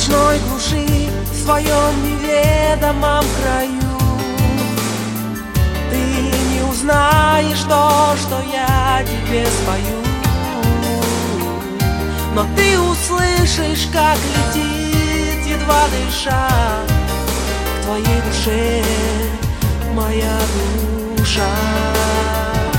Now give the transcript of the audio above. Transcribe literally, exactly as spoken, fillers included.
ночной глуши, в своем неведомом краю. Ты не узнаешь то, что я тебе спою, но ты услышишь, как летит, едва дыша, к твоей душе моя душа.